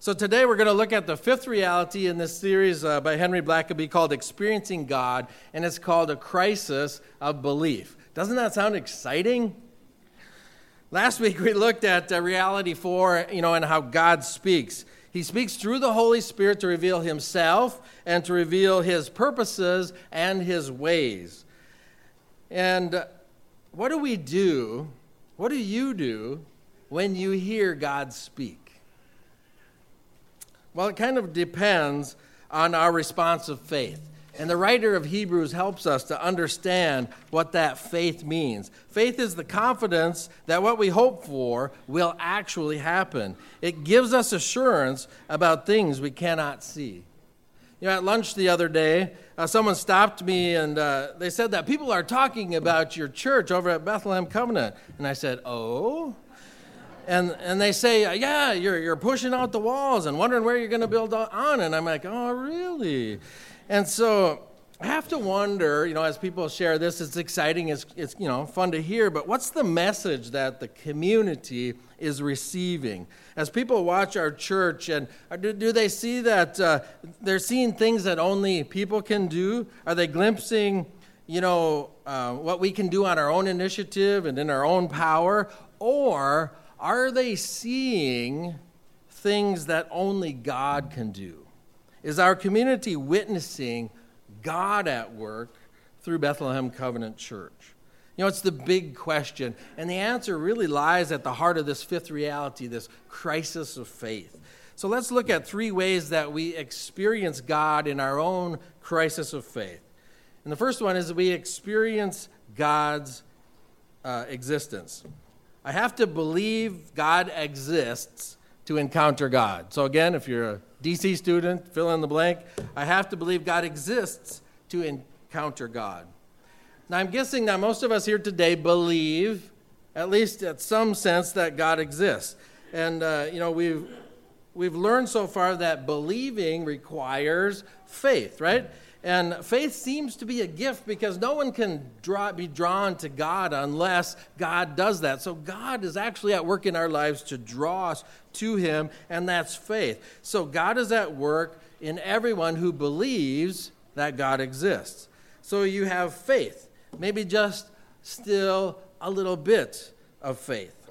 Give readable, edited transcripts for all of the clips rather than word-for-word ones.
So today we're going to look at the fifth reality in this series by Henry Blackaby called Experiencing God, and it's called A Crisis of Belief. Doesn't that sound exciting? Last week we looked at reality 4, and how God speaks. He speaks through the Holy Spirit to reveal himself and to reveal his purposes and his ways. And what do we do? What do you do when you hear God speak? Well, it kind of depends on our response of faith. And the writer of Hebrews helps us to understand what that faith means. Faith is the confidence that what we hope for will actually happen. It gives us assurance about things we cannot see. At lunch the other day, someone stopped me and they said that people are talking about your church over at Bethlehem Covenant. And I said, oh? And they say, yeah, you're pushing out the walls and wondering where you're going to build on. And I'm like, oh, really? And so I have to wonder, as people share this, it's exciting, it's fun to hear, but what's the message that the community is receiving? As people watch our church, and do they see that they're seeing things that only people can do? Are they glimpsing, what we can do on our own initiative and in our own power? Or are they seeing things that only God can do? Is our community witnessing God at work through Bethlehem Covenant Church? It's the big question, and the answer really lies at the heart of this fifth reality, this crisis of faith. So let's look at 3 ways that we experience God in our own crisis of faith. And the first one is that we experience God's existence. I have to believe God exists to encounter God. So again, if you're a DC student, fill in the blank, I have to believe God exists to encounter God. Now, I'm guessing that most of us here today believe, at least at some sense, that God exists. And, we've learned so far that believing requires faith, right? And faith seems to be a gift because no one can be drawn to God unless God does that. So God is actually at work in our lives to draw us to him, and that's faith. So God is at work in everyone who believes that God exists. So you have faith, maybe just still a little bit of faith.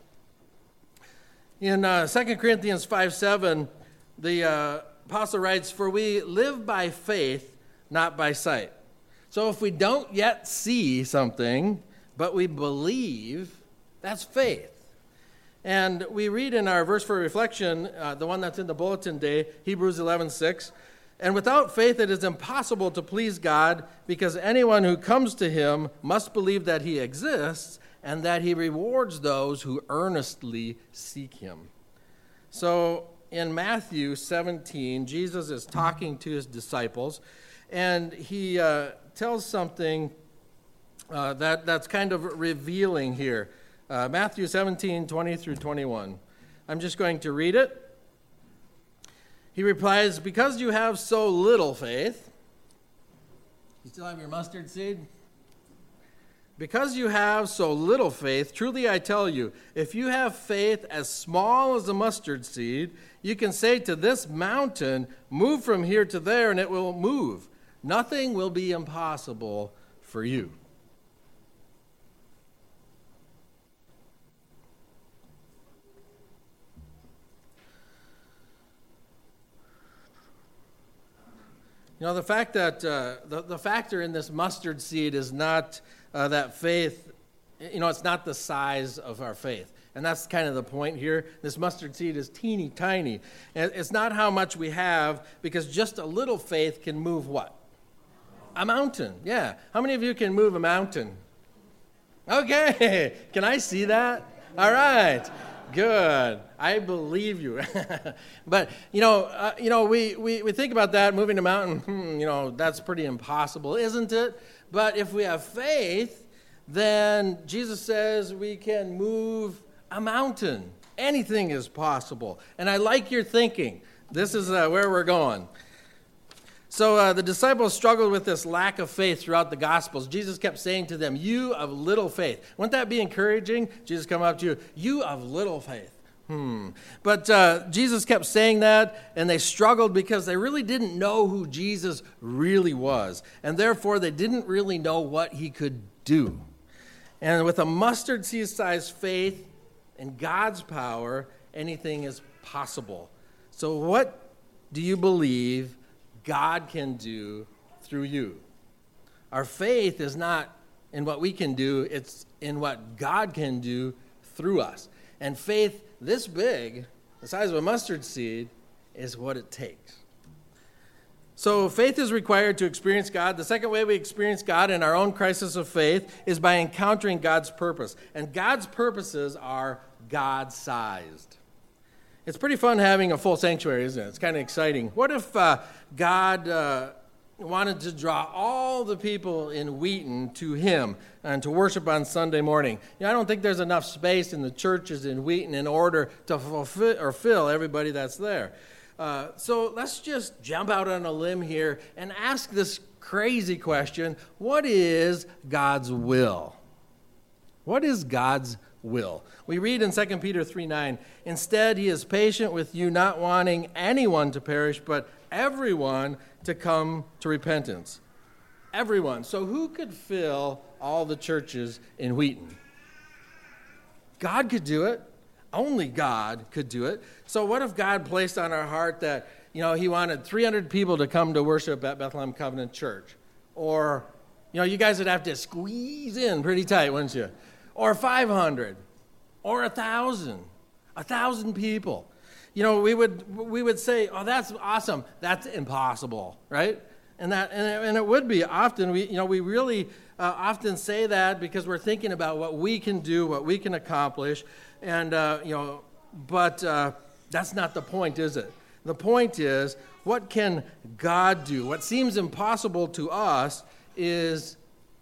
In 2 Corinthians 5:7, the apostle writes, "For we live by faith, not by sight." So if we don't yet see something, but we believe, that's faith. And we read in our verse for reflection, the one that's in the bulletin day, Hebrews 11:6, "And without faith it is impossible to please God, because anyone who comes to him must believe that he exists and that he rewards those who earnestly seek him." So in Matthew 17, Jesus is talking to his disciples, and he tells something that's kind of revealing here. Matthew 17, 20 through 21. I'm just going to read it. He replies, "Because you have so little faith," you still have your mustard seed? "Because you have so little faith, truly I tell you, if you have faith as small as a mustard seed, you can say to this mountain, 'Move from here to there,' and it will move. Nothing will be impossible for you." The fact that the factor in this mustard seed is not that faith, it's not the size of our faith. And that's kind of the point here. This mustard seed is teeny tiny. And it's not how much we have, because just a little faith can move what? A mountain, yeah. How many of you can move a mountain? Okay, can I see that? All right, good. I believe you. But, we think about that, moving a mountain, that's pretty impossible, isn't it? But if we have faith, then Jesus says we can move a mountain. Anything is possible. And I like your thinking. This is where we're going. So the disciples struggled with this lack of faith throughout the Gospels. Jesus kept saying to them, "You of little faith." Wouldn't that be encouraging? Jesus come up to you, "You of little faith." But Jesus kept saying that, and they struggled because they really didn't know who Jesus really was. And therefore, they didn't really know what he could do. And with a mustard seed-sized faith in God's power, anything is possible. So what do you believe God can do through you? Our faith is not in what we can do, it's in what God can do through us. And faith this big, the size of a mustard seed, is what it takes. So faith is required to experience God. The second way we experience God in our own crisis of faith is by encountering God's purpose. And God's purposes are God-sized. It's pretty fun having a full sanctuary, isn't it? It's kind of exciting. What if God wanted to draw all the people in Wheaton to him and to worship on Sunday morning? I don't think there's enough space in the churches in Wheaton in order to fill everybody that's there. So let's just jump out on a limb here and ask this crazy question: what is God's will? What is God's will? We read in 2 Peter 3:9, instead he is patient with you, not wanting anyone to perish, but everyone to come to repentance. Everyone. So who could fill all the churches in Wheaton? God could do it. Only God could do it. So what if God placed on our heart that, he wanted 300 people to come to worship at Bethlehem Covenant Church? Or, you guys would have to squeeze in pretty tight, wouldn't you? Or 500, or 1,000 people. We would say, oh, that's awesome. That's impossible, right? And it would be often. We really often say that because we're thinking about what we can do, what we can accomplish, and but that's not the point, is it? The point is, what can God do? What seems impossible to us is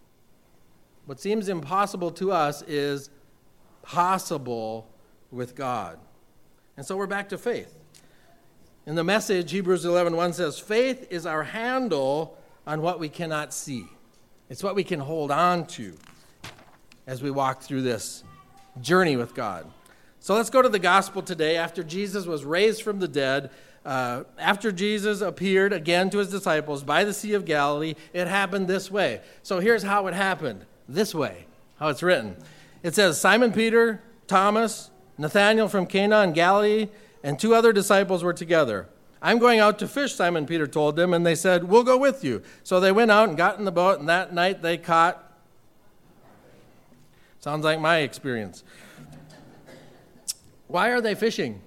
possible with God. And so we're back to faith. In the Message, Hebrews 11:1 says, faith is our handle on what we cannot see. It's what we can hold on to as we walk through this journey with God. So let's go to the gospel today. After Jesus was raised from the dead, after Jesus appeared again to his disciples by the Sea of Galilee, it happened this way. So here's how it happened. This way, how it's written. It says, Simon Peter, Thomas, Nathanael from Cana in Galilee, and 2 other disciples were together. I'm going out to fish, Simon Peter told them, and they said, we'll go with you. So they went out and got in the boat, and that night they caught. Sounds like my experience. Why are they fishing?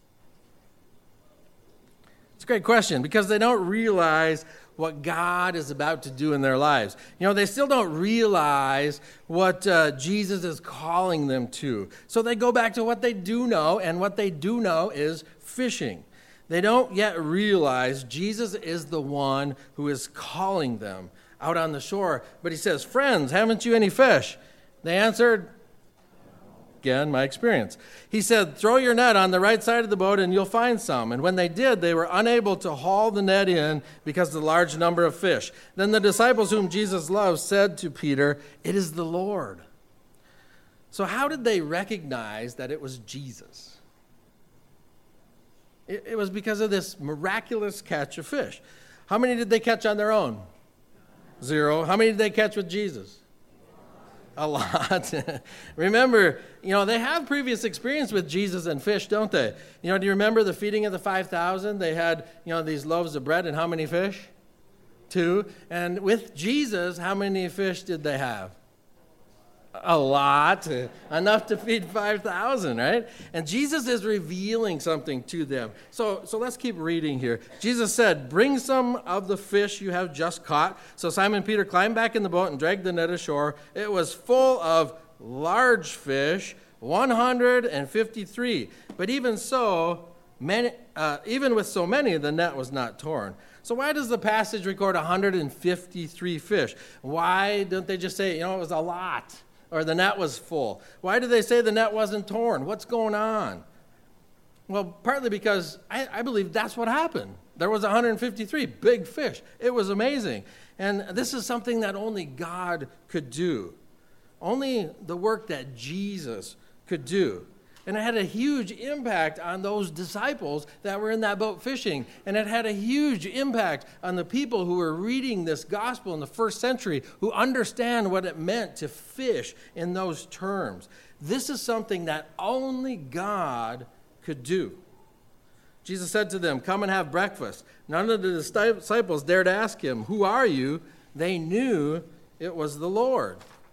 It's a great question, because they don't realize what God is about to do in their lives. They still don't realize what Jesus is calling them to. So they go back to what they do know, and what they do know is fishing. They don't yet realize Jesus is the one who is calling them out on the shore. But he says, friends, haven't you any fish? They answered, again, my experience. He said, throw your net on the right side of the boat and you'll find some. And when they did, they were unable to haul the net in because of the large number of fish. Then the disciples whom Jesus loved said to Peter, it is the Lord. So how did they recognize that it was Jesus? It was because of this miraculous catch of fish. How many did they catch on their own? 0. How many did they catch with Jesus? A lot. Remember, they have previous experience with Jesus and fish, don't they? Do you remember the feeding of the 5,000? They had, these loaves of bread and how many fish? 2. And with Jesus, how many fish did they have? A lot. Enough to feed 5,000, right? And Jesus is revealing something to them. So let's keep reading here. Jesus said, bring some of the fish you have just caught. So Simon Peter climbed back in the boat and dragged the net ashore. It was full of large fish, 153. But even with so many, the net was not torn. So why does the passage record 153 fish? Why don't they just say, it was a lot? Or the net was full. Why do they say the net wasn't torn? What's going on? Well, partly because I believe that's what happened. There was 153 big fish. It was amazing. And this is something that only God could do. Only the work that Jesus could do. And it had a huge impact on those disciples that were in that boat fishing. And it had a huge impact on the people who were reading this gospel in the first century, who understand what it meant to fish in those terms. This is something that only God could do. Jesus said to them, "Come and have breakfast." None of the disciples dared ask him, "Who are you?" They knew it was the Lord.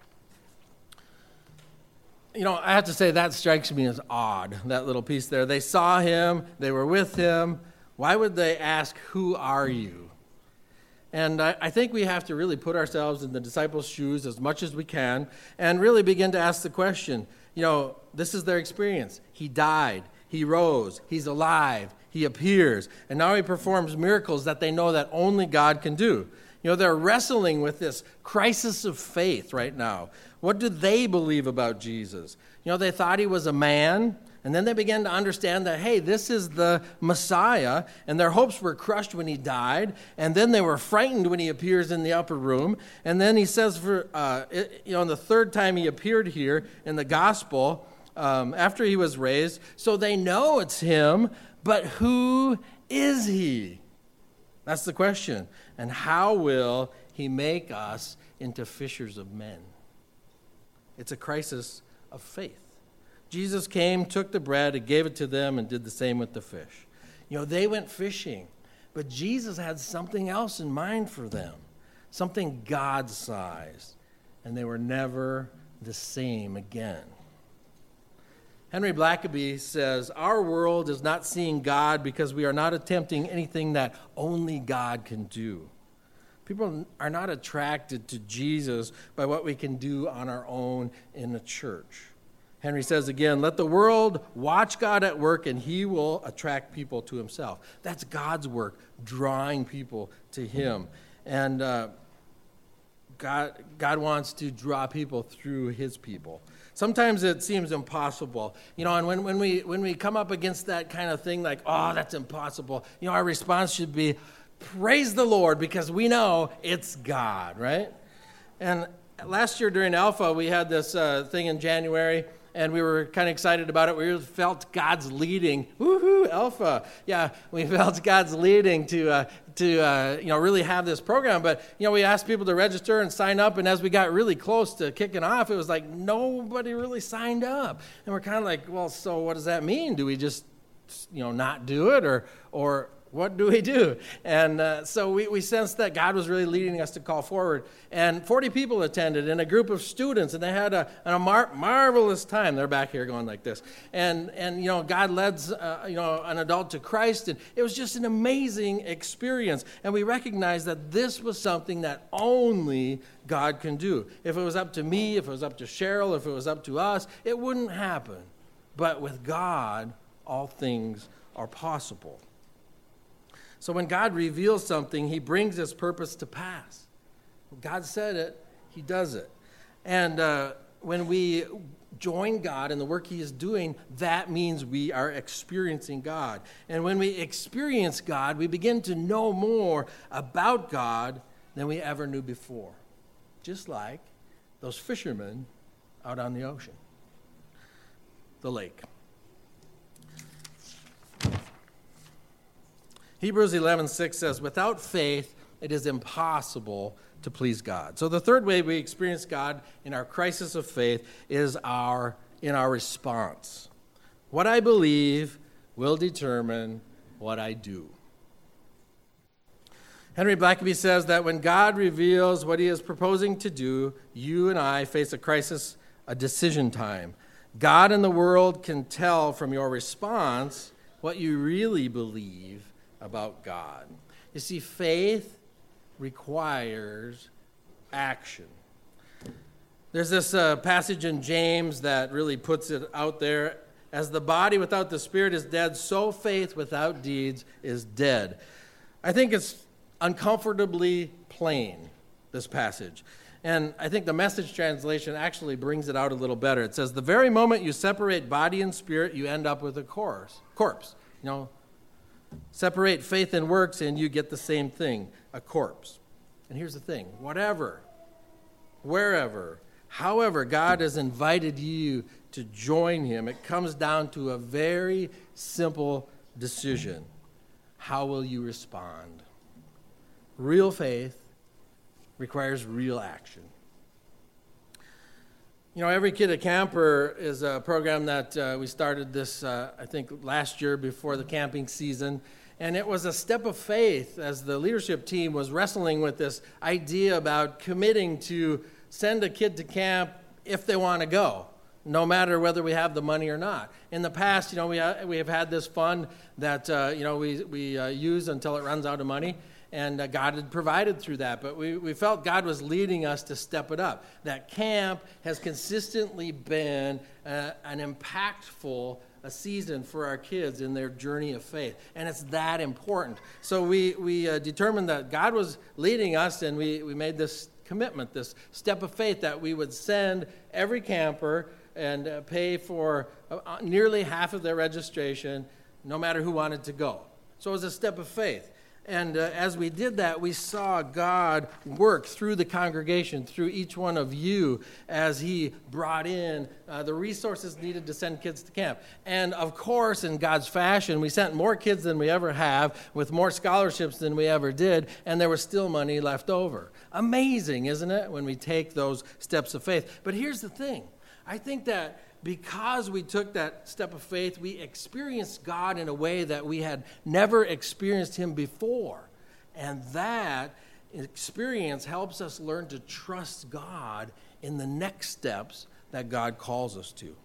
I have to say that strikes me as odd, that little piece there. They saw him, they were with him. Why would they ask, "Who are you?" And I think we have to really put ourselves in the disciples' shoes as much as we can and really begin to ask the question. This is their experience. He died. He rose. He's alive. He appears. And now he performs miracles that they know that only God can do. They're wrestling with this crisis of faith right now. What do they believe about Jesus? They thought he was a man, and then they began to understand that, hey, this is the Messiah, and their hopes were crushed when he died, and then they were frightened when he appears in the upper room, and then he says in the third time he appeared here in the gospel, after he was raised, so they know it's him, but who is he? That's the question. And how will he make us into fishers of men? It's a crisis of faith. Jesus came, took the bread, and gave it to them, and did the same with the fish. They went fishing, but Jesus had something else in mind for them, something God-sized, and they were never the same again. Henry Blackaby says, "Our world is not seeing God because we are not attempting anything that only God can do. People are not attracted to Jesus by what we can do on our own in the church." Henry says again, "Let the world watch God at work and he will attract people to himself." That's God's work, drawing people to him. And God wants to draw people through his people. Sometimes it seems impossible, and when we come up against that kind of thing, like, "Oh, that's impossible," our response should be, "Praise the Lord," because we know it's God, right? And last year during Alpha, we had this thing in January, and we were kind of excited about it. We felt God's leading. Woohoo, Alpha! Yeah, we felt God's leading to really have this program. But we asked people to register and sign up, and as we got really close to kicking off, it was like nobody really signed up, and we're kind of like, well, so what does that mean? Do we just not do it, or what do we do? And so we sensed that God was really leading us to call forward. And 40 people attended in a group of students, and they had a marvelous time. They're back here going like this. And God led an adult to Christ, and it was just an amazing experience. And we recognized that this was something that only God can do. If it was up to me, if it was up to Cheryl, if it was up to us, it wouldn't happen. But with God, all things are possible. So when God reveals something, he brings his purpose to pass. God said it, he does it. And when we join God in the work he is doing, that means we are experiencing God. And when we experience God, we begin to know more about God than we ever knew before. Just like those fishermen out on the ocean, the lake. Hebrews 11:6 says, "Without faith, it is impossible to please God." So the third way we experience God in our crisis of faith is in our response. What I believe will determine what I do. Henry Blackaby says that when God reveals what he is proposing to do, you and I face a crisis, a decision time. God and the world can tell from your response what you really believe about God. You see, faith requires action. There's this passage in James that really puts it out there. As the body without the spirit is dead, so faith without deeds is dead. I think it's uncomfortably plain, this passage. And I think the Message translation actually brings it out a little better. It says, the very moment you separate body and spirit, you end up with a corpse. Separate faith and works, and you get the same thing, a corpse. And here's the thing. Whatever, wherever, however God has invited you to join him, it comes down to a very simple decision. How will you respond? Real faith requires real action. You know, Every Kid a Camper is a program that we started this, I think, last year before the camping season. And it was a step of faith as the leadership team was wrestling with this idea about committing to send a kid to camp if they want to go, no matter whether we have the money or not. In the past, you know, we have had this fund that, we use until it runs out of money. And God had provided through that. But we felt God was leading us to step it up. That camp has consistently been an impactful season for our kids in their journey of faith. And it's that important. So we determined that God was leading us, and we made this commitment, this step of faith, that we would send every camper and pay for nearly half of their registration, no matter who wanted to go. So it was a step of faith. And as we did that, we saw God work through the congregation, through each one of you, as he brought in the resources needed to send kids to camp. And of course, in God's fashion, we sent more kids than we ever have, with more scholarships than we ever did, and there was still money left over. Amazing, isn't it, when we take those steps of faith? But here's the thing. I think that because we took that step of faith, we experienced God in a way that we had never experienced him before. And that experience helps us learn to trust God in the next steps that God calls us to.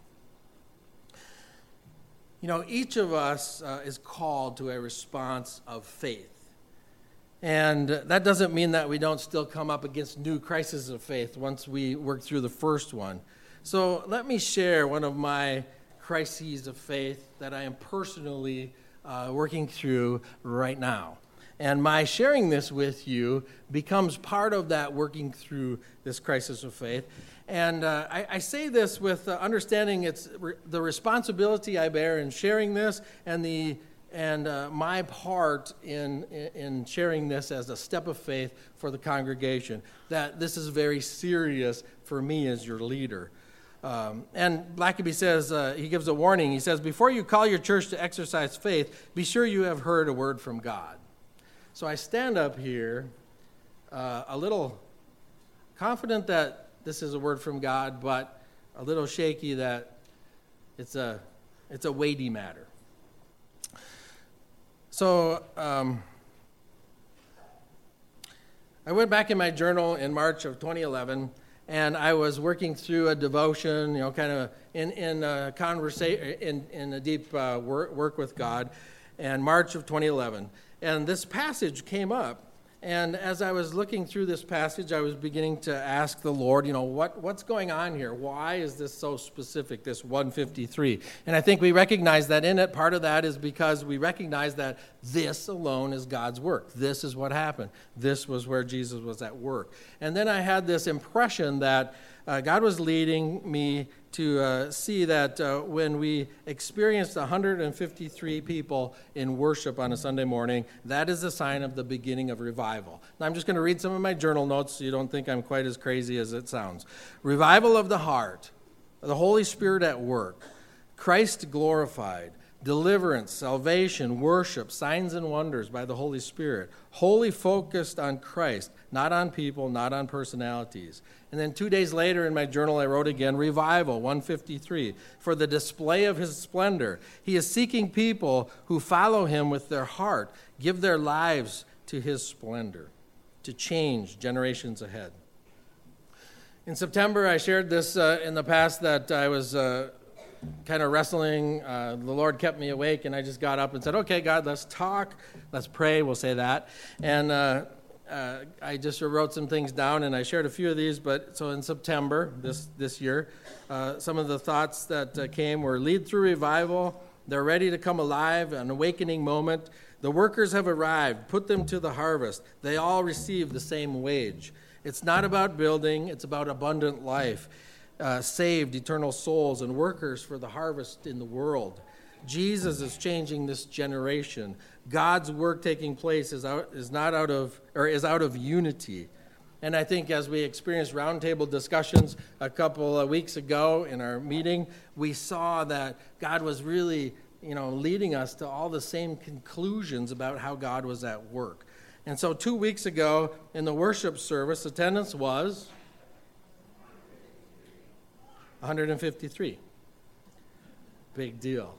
You know, each of us is called to a response of faith. And that doesn't mean that we don't still come up against new crises of faith once we work through the first one. So let me share one of my crises of faith that I am personally working through right now. And my sharing this with you becomes part of that working through this crisis of faith. And I say this with understanding it's the responsibility I bear in sharing this, and my part in sharing this as a step of faith for the congregation, that this is very serious for me as your leader. And Blackaby says, he gives a warning. He says, before you call your church to exercise faith, be sure you have heard a word from God. So I stand up here a little confident that this is a word from God, but a little shaky that it's a weighty matter. So I went back in my journal in March of 2011, and I was working through a devotion, kind of in a conversation, in a deep work with God, in March of 2011. And this passage came up, and as I was looking through this passage, I was beginning to ask the Lord, what's going on here? Why is this so specific, this 153? And I think we recognize that in it. Part of that is because we recognize that this alone is God's work. This is what happened. This was where Jesus was at work. And then I had this impression that God was leading me to see that when we experienced 153 people in worship on a Sunday morning, that is a sign of the beginning of revival. Now, I'm just going to read some of my journal notes so you don't think I'm quite as crazy as it sounds. Revival of the heart, the Holy Spirit at work, Christ glorified, deliverance, salvation, worship, signs and wonders by the Holy Spirit, wholly focused on Christ, not on people, not on personalities. And then 2 days later in my journal, I wrote again, revival, 153, for the display of his splendor. He is seeking people who follow him with their heart, give their lives to his splendor, to change generations ahead. In September, I shared this in the past that I was kind of wrestling. The Lord kept me awake, and I just got up and said, okay, God, let's talk. Let's pray. We'll say that. And I just wrote some things down, and I shared a few of these. But so in September this year, some of the thoughts that came were lead through revival. They're ready to come alive, an awakening moment. The workers have arrived. Put them to the harvest. They all receive the same wage. It's not about building. It's about abundant life. Saved eternal souls and workers for the harvest in the world. Jesus is changing this generation. God's work taking place is out of unity. And I think as we experienced roundtable discussions a couple of weeks ago in our meeting, we saw that God was really, leading us to all the same conclusions about how God was at work. And so 2 weeks ago in the worship service, attendance was 153. Big deal.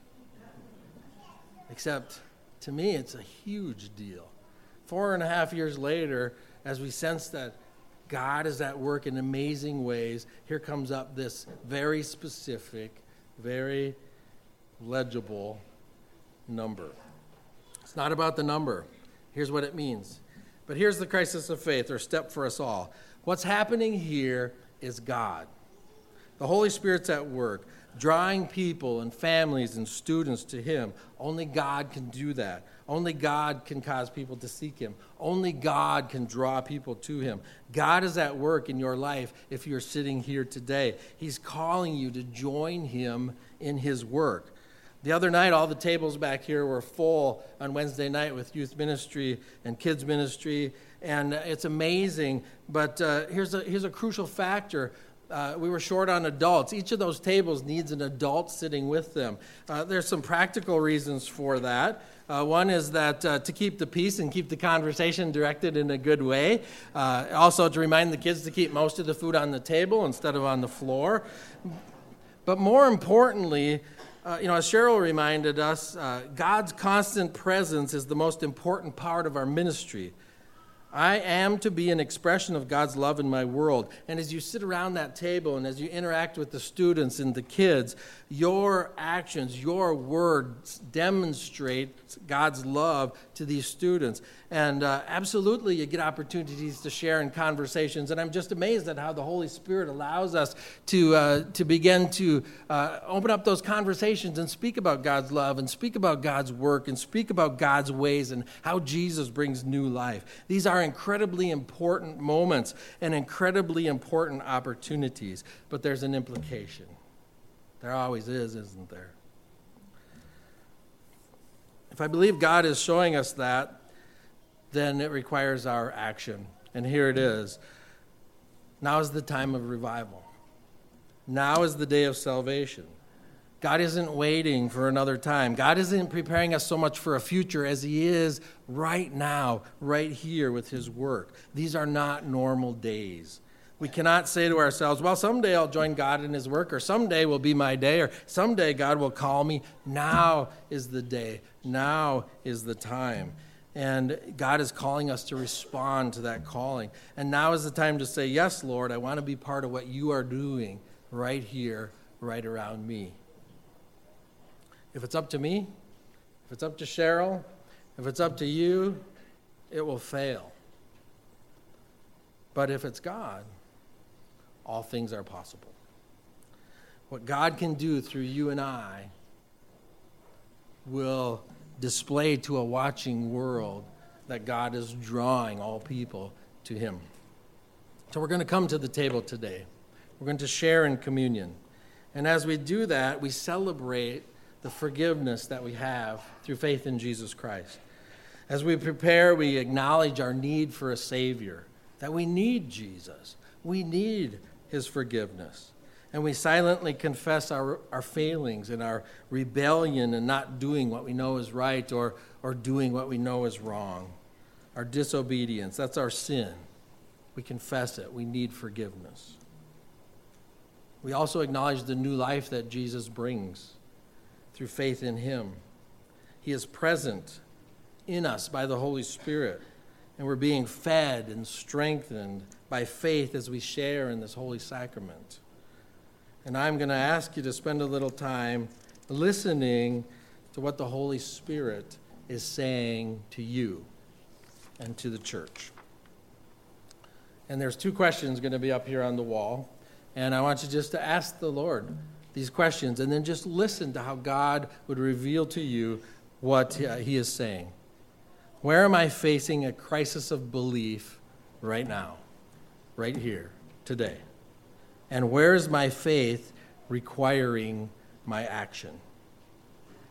Except, to me, it's a huge deal. 4.5 years later, as we sense that God is at work in amazing ways, here comes up this very specific, very legible number. It's not about the number. Here's what it means. But here's the crisis of faith, or step for us all. What's happening here is God. The Holy Spirit's at work, drawing people and families and students to Him. Only God can do that. Only God can cause people to seek Him. Only God can draw people to Him. God is at work in your life if you're sitting here today. He's calling you to join Him in His work. The other night, all the tables back here were full on Wednesday night with youth ministry and kids ministry, and it's amazing. But here's a crucial factor. We were short on adults. Each of those tables needs an adult sitting with them. There's some practical reasons for that. One is that to keep the peace and keep the conversation directed in a good way. Also to remind the kids to keep most of the food on the table instead of on the floor. But more importantly, as Cheryl reminded us, God's constant presence is the most important part of our ministry. I am to be an expression of God's love in my world. And as you sit around that table and as you interact with the students and the kids, your actions, your words demonstrate God's love to these students. And absolutely, you get opportunities to share in conversations. And I'm just amazed at how the Holy Spirit allows us to begin to open up those conversations and speak about God's love and speak about God's work and speak about God's ways and how Jesus brings new life. These are incredibly important moments and incredibly important opportunities. But there's an implication. There always is, isn't there? If I believe God is showing us that, then it requires our action. And here it is. Now is the time of revival. Now is the day of salvation. God isn't waiting for another time. God isn't preparing us so much for a future as He is right now, right here with His work. These are not normal days. We cannot say to ourselves, well, someday I'll join God in His work, or someday will be my day, or someday God will call me. Now is the day. Now is the time. And God is calling us to respond to that calling. And now is the time to say, yes, Lord, I want to be part of what You are doing right here, right around me. If it's up to me, if it's up to Cheryl, if it's up to you, it will fail. But if it's God, all things are possible. What God can do through you and I will display to a watching world that God is drawing all people to Him. So we're going to come to the table today. We're going to share in communion. And as we do that, we celebrate the forgiveness that we have through faith in Jesus Christ. As we prepare, we acknowledge our need for a Savior, that we need Jesus. We need His forgiveness. And we silently confess our failings and our rebellion and not doing what we know is right or doing what we know is wrong. Our disobedience, that's our sin. We confess it. We need forgiveness. We also acknowledge the new life that Jesus brings through faith in Him. He is present in us by the Holy Spirit, and we're being fed and strengthened by faith as we share in this holy sacrament. And I'm going to ask you to spend a little time listening to what the Holy Spirit is saying to you and to the church. And there's 2 questions going to be up here on the wall. And I want you just to ask the Lord these questions and then just listen to how God would reveal to you what He is saying. Where am I facing a crisis of belief right now, right here, today? And where is my faith requiring my action?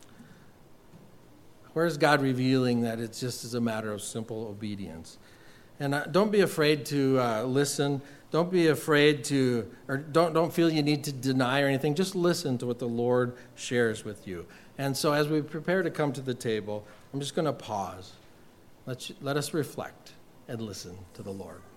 Where is God revealing that it's just as a matter of simple obedience? And don't be afraid to listen. Don't be afraid to, or don't feel you need to deny or anything. Just listen to what the Lord shares with you. And so as we prepare to come to the table, I'm just going to pause. Let us reflect and listen to the Lord.